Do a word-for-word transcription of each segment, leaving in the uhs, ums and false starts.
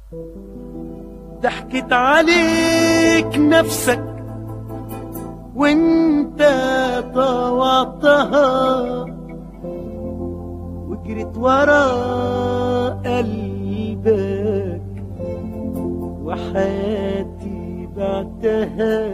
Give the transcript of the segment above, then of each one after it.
ضحكت عليك نفسك وانت طوعتها وجريت ورا قلبك وحياتي بعتها.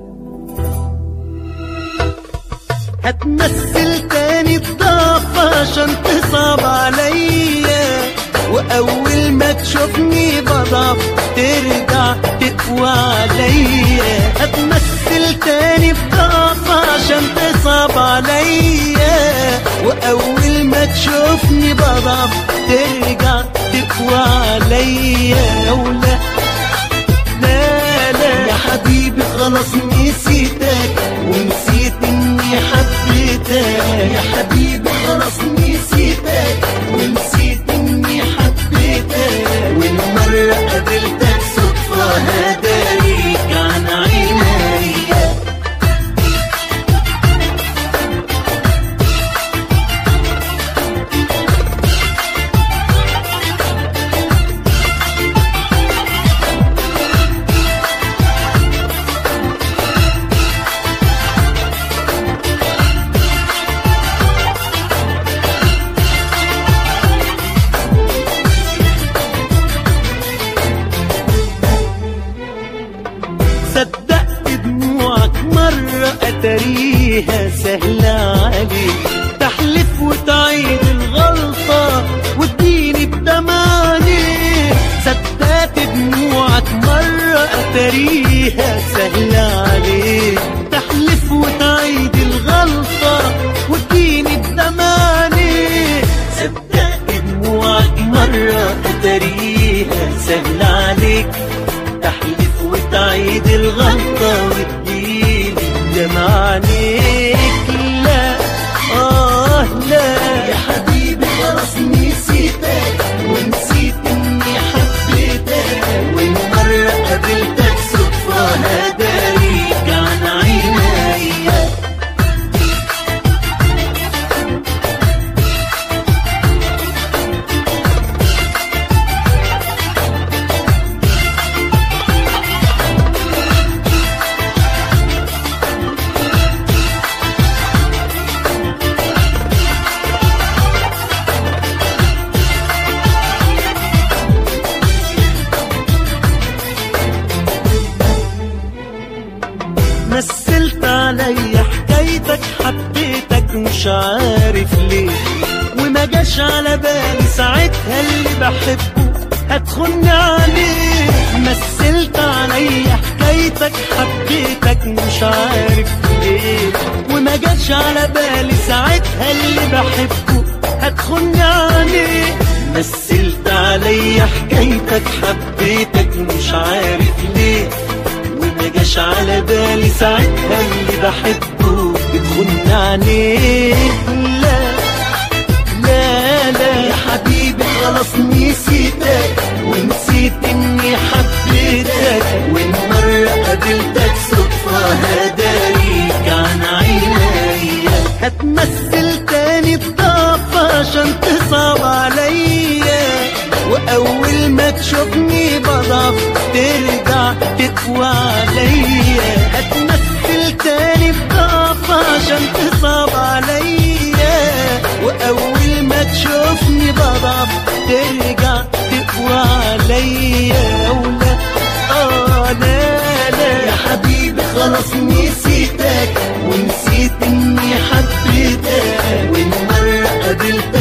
هتمثل تاني بضعف عشان تصعب عليا، واول ما تشوفني بضعف ترجع تقوى عليا. هتمثل تاني بضعف عشان تصعب عليا، واول ما تشوفني بضعف ترجع تقوى عليا. ولا لا لا يا حبيبي خلاص نسيتك ونسيت اني حبيتك. يا حبيبي خلاص نسيتك ونسيت اني حبيتك. والمرة قابلتك صدفة هداريك عن عينيا. صدقت دموعك مرة أتريها سهلة عليك، تحلف وتعيد الغلطة وتديني بدمعاني. صدقت دموعك مرة أتريها سهلة عليك، تحلف وتعيد الغلطة وتديني بدمعاني. صدقت دموعك مرة أتريها سهلة عليك، تحلف وتعيد الغلطة وتجيلي دمع عينيك. لا آه لا يا حبيبي خلاص نسيتك ونسيت إني حبيتك. والمرة قابلتك صدفة هداريك عن عينيا. مثلت عليا حكايتك حبيتك مش عارف ليه، وما جاش على بالي ساعتها اللي بحبه هتخن عليه. مثلت عليا حكايتك حبيتك مش عارف ليه، وما جاش على بالي ساعتها اللي بحبه هتخن عليه. مثلت عليا حكايتك حبيتك مش عارف ليه، ما جاش على بالي ساعتها اللي بحبه بتخن عليك. لا لا لا يا حبيبي خلاص نسيتك ونسيت اني حبيتك. والمرة قابلتك صدفة هداريك عن عينيا. هتمثل تاني بضعف عشان تصعب عليا، واول ما تشوفني بضعف ترجع تقوى عليا. هتمثل تاني بضعف عشان تصعب عليا، واول ما تشوفني بضعف ترجع تقوى عليا. ولا اه لا لا يا حبيبي خلاص نسيتك ونسيت اني حبيتك. والمرة قابلتك